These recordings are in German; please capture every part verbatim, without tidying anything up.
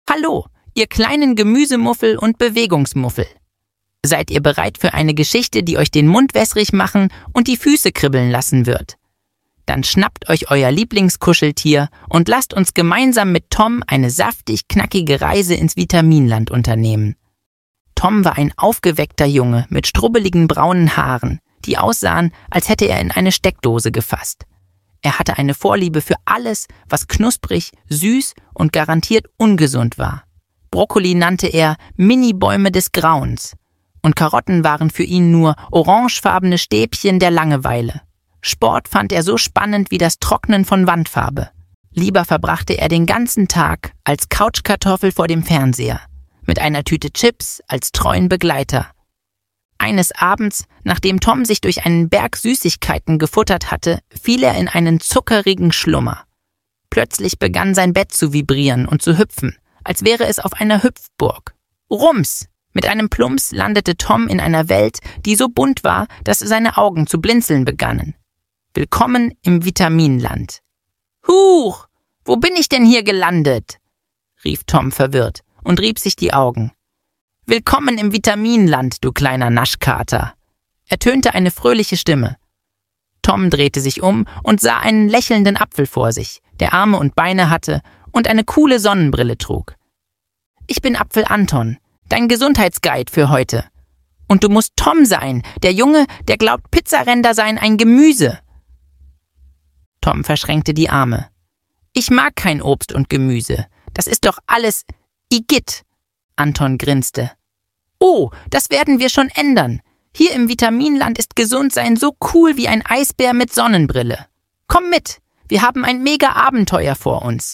Hallo, ihr kleinen Gemüsemuffel und Bewegungsmuffel. Seid ihr bereit für eine Geschichte, die euch den Mund wässrig machen und die Füße kribbeln lassen wird? Dann schnappt euch euer Lieblingskuscheltier und lasst uns gemeinsam mit Tom eine saftig knackige Reise ins Vitaminland unternehmen. Tom war ein aufgeweckter Junge mit strubbeligen braunen Haaren, die aussahen, als hätte er in eine Steckdose gefasst. Er hatte eine Vorliebe für alles, was knusprig, süß und garantiert ungesund war. Brokkoli nannte er Mini-Bäume des Grauens und Karotten waren für ihn nur orangefarbene Stäbchen der Langeweile. Sport fand er so spannend wie das Trocknen von Wandfarbe. Lieber verbrachte er den ganzen Tag als Couchkartoffel vor dem Fernseher, mit einer Tüte Chips als treuen Begleiter. Eines Abends, nachdem Tom sich durch einen Berg Süßigkeiten gefuttert hatte, fiel er in einen zuckerigen Schlummer. Plötzlich begann sein Bett zu vibrieren und zu hüpfen, als wäre es auf einer Hüpfburg. Rums! Mit einem Plumps landete Tom in einer Welt, die so bunt war, dass seine Augen zu blinzeln begannen. Willkommen im Vitaminland. »Huch, wo bin ich denn hier gelandet?« rief Tom verwirrt und rieb sich die Augen. »Willkommen im Vitaminland, du kleiner Naschkater«, ertönte eine fröhliche Stimme. Tom drehte sich um und sah einen lächelnden Apfel vor sich, der Arme und Beine hatte und eine coole Sonnenbrille trug. »Ich bin Apfel Anton, dein Gesundheitsguide für heute. Und du musst Tom sein, der Junge, der glaubt, Pizzaränder seien ein Gemüse.« Tom verschränkte die Arme. »Ich mag kein Obst und Gemüse. Das ist doch alles Igitt.« Anton grinste. »Oh, das werden wir schon ändern. Hier im Vitaminland ist Gesundsein so cool wie ein Eisbär mit Sonnenbrille. Komm mit, wir haben ein Mega-Abenteuer vor uns.«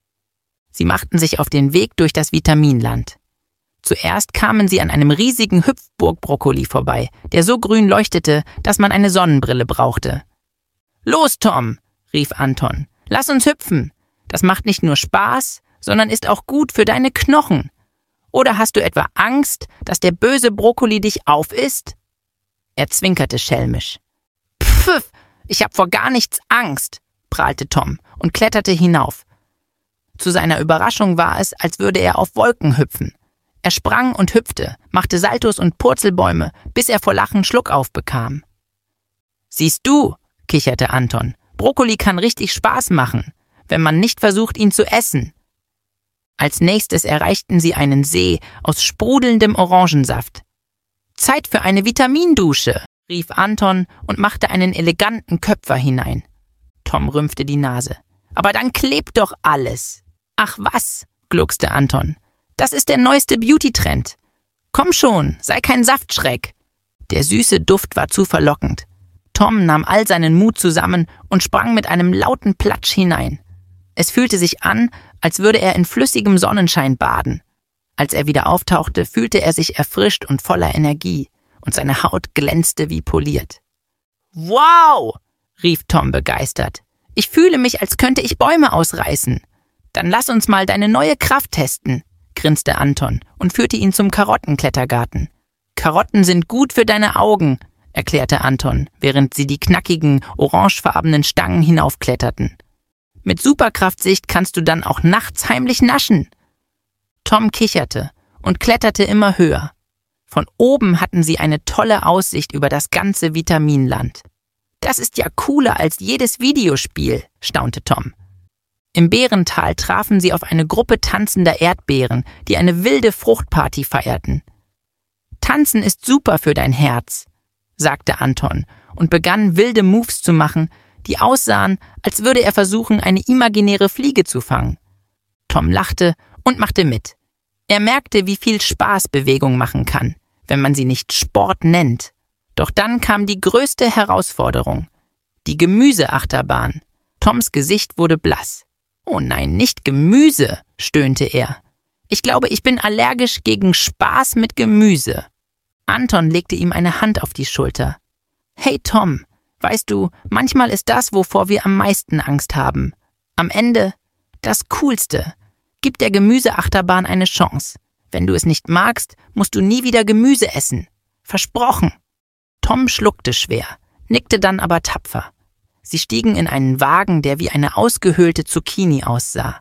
Sie machten sich auf den Weg durch das Vitaminland. Zuerst kamen sie an einem riesigen Hüpfburg-Brokkoli vorbei, der so grün leuchtete, dass man eine Sonnenbrille brauchte. »Los, Tom«, rief Anton, »lass uns hüpfen. Das macht nicht nur Spaß, sondern ist auch gut für deine Knochen. Oder hast du etwa Angst, dass der böse Brokkoli dich aufisst?« Er zwinkerte schelmisch. »Pfiff, ich hab vor gar nichts Angst«, prahlte Tom und kletterte hinauf. Zu seiner Überraschung war es, als würde er auf Wolken hüpfen. Er sprang und hüpfte, machte Saltos und Purzelbäume, bis er vor Lachen Schluckauf bekam. »Siehst du«, kicherte Anton, »Brokkoli kann richtig Spaß machen, wenn man nicht versucht, ihn zu essen.« Als nächstes erreichten sie einen See aus sprudelndem Orangensaft. »Zeit für eine Vitamindusche«, rief Anton und machte einen eleganten Köpfer hinein. Tom rümpfte die Nase. »Aber dann klebt doch alles.« »Ach was«, gluckste Anton, »das ist der neueste Beauty-Trend. Komm schon, sei kein Saftschreck.« Der süße Duft war zu verlockend. Tom nahm all seinen Mut zusammen und sprang mit einem lauten Platsch hinein. Es fühlte sich an, als würde er in flüssigem Sonnenschein baden. Als er wieder auftauchte, fühlte er sich erfrischt und voller Energie, und seine Haut glänzte wie poliert. »Wow«, rief Tom begeistert, »ich fühle mich, als könnte ich Bäume ausreißen. Dann lass uns mal deine neue Kraft testen«, grinste Anton und führte ihn zum Karottenklettergarten. »Karotten sind gut für deine Augen«, erklärte Anton, während sie die knackigen, orangefarbenen Stangen hinaufkletterten. »Mit Superkraftsicht kannst du dann auch nachts heimlich naschen.« Tom kicherte und kletterte immer höher. Von oben hatten sie eine tolle Aussicht über das ganze Vitaminland. »Das ist ja cooler als jedes Videospiel«, staunte Tom. Im Beerental trafen sie auf eine Gruppe tanzender Erdbeeren, die eine wilde Fruchtparty feierten. »Tanzen ist super für dein Herz«, sagte Anton und begann wilde Moves zu machen, die aussahen, als würde er versuchen, eine imaginäre Fliege zu fangen. Tom lachte und machte mit. Er merkte, wie viel Spaß Bewegung machen kann, wenn man sie nicht Sport nennt. Doch dann kam die größte Herausforderung: die Gemüseachterbahn. Toms Gesicht wurde blass. »Oh nein, nicht Gemüse«, stöhnte er. »Ich glaube, ich bin allergisch gegen Spaß mit Gemüse.« Anton legte ihm eine Hand auf die Schulter. »Hey Tom, weißt du, manchmal ist das, wovor wir am meisten Angst haben. Am Ende das Coolste. Gib der Gemüseachterbahn eine Chance. Wenn du es nicht magst, musst du nie wieder Gemüse essen. Versprochen.« Tom schluckte schwer, nickte dann aber tapfer. Sie stiegen in einen Wagen, der wie eine ausgehöhlte Zucchini aussah.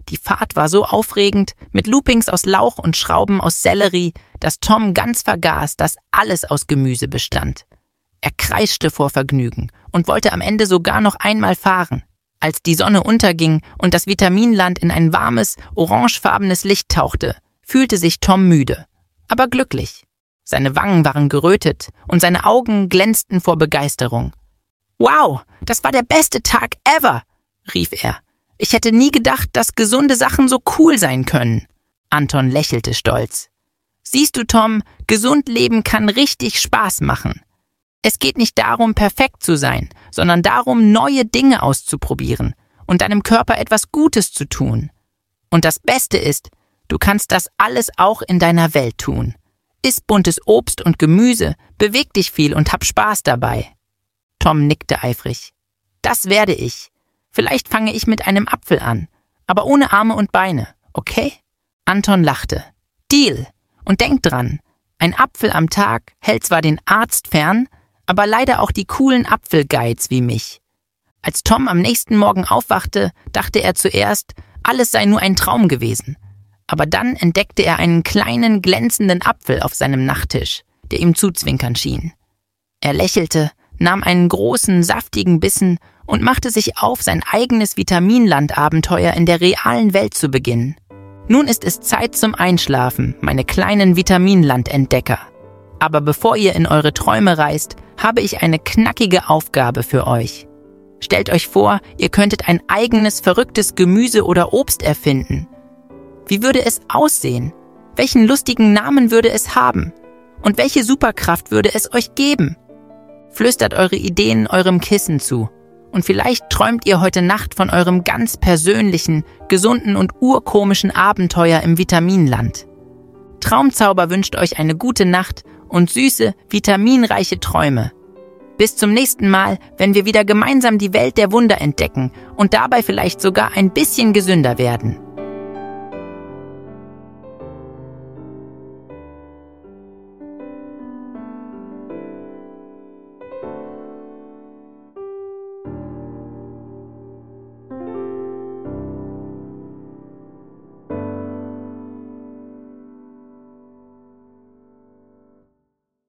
Die Fahrt war so aufregend, mit Loopings aus Lauch und Schrauben aus Sellerie, dass Tom ganz vergaß, dass alles aus Gemüse bestand. Er kreischte vor Vergnügen und wollte am Ende sogar noch einmal fahren. Als die Sonne unterging und das Vitaminland in ein warmes, orangefarbenes Licht tauchte, fühlte sich Tom müde, aber glücklich. Seine Wangen waren gerötet und seine Augen glänzten vor Begeisterung. »Wow, das war der beste Tag ever«, rief er. »Ich hätte nie gedacht, dass gesunde Sachen so cool sein können.« Anton lächelte stolz. »Siehst du, Tom, gesund leben kann richtig Spaß machen. Es geht nicht darum, perfekt zu sein, sondern darum, neue Dinge auszuprobieren und deinem Körper etwas Gutes zu tun. Und das Beste ist, du kannst das alles auch in deiner Welt tun. Iss buntes Obst und Gemüse, beweg dich viel und hab Spaß dabei.« Tom nickte eifrig. »Das werde ich. Vielleicht fange ich mit einem Apfel an, aber ohne Arme und Beine, okay?« Anton lachte. »Deal. Und denk dran, ein Apfel am Tag hält zwar den Arzt fern, aber leider auch die coolen Apfelguides wie mich.« Als Tom am nächsten Morgen aufwachte, dachte er zuerst, alles sei nur ein Traum gewesen. Aber dann entdeckte er einen kleinen, glänzenden Apfel auf seinem Nachttisch, der ihm zuzwinkern schien. Er lächelte, nahm einen großen, saftigen Bissen und machte sich auf, sein eigenes Vitaminland-Abenteuer in der realen Welt zu beginnen. Nun ist es Zeit zum Einschlafen, meine kleinen Vitaminland-Entdecker. Aber bevor ihr in eure Träume reist, habe ich eine knackige Aufgabe für euch. Stellt euch vor, ihr könntet ein eigenes, verrücktes Gemüse oder Obst erfinden. Wie würde es aussehen? Welchen lustigen Namen würde es haben? Und welche Superkraft würde es euch geben? Flüstert eure Ideen eurem Kissen zu. Und vielleicht träumt ihr heute Nacht von eurem ganz persönlichen, gesunden und urkomischen Abenteuer im Vitaminland. Traumzauber wünscht euch eine gute Nacht und süße, vitaminreiche Träume. Bis zum nächsten Mal, wenn wir wieder gemeinsam die Welt der Wunder entdecken und dabei vielleicht sogar ein bisschen gesünder werden.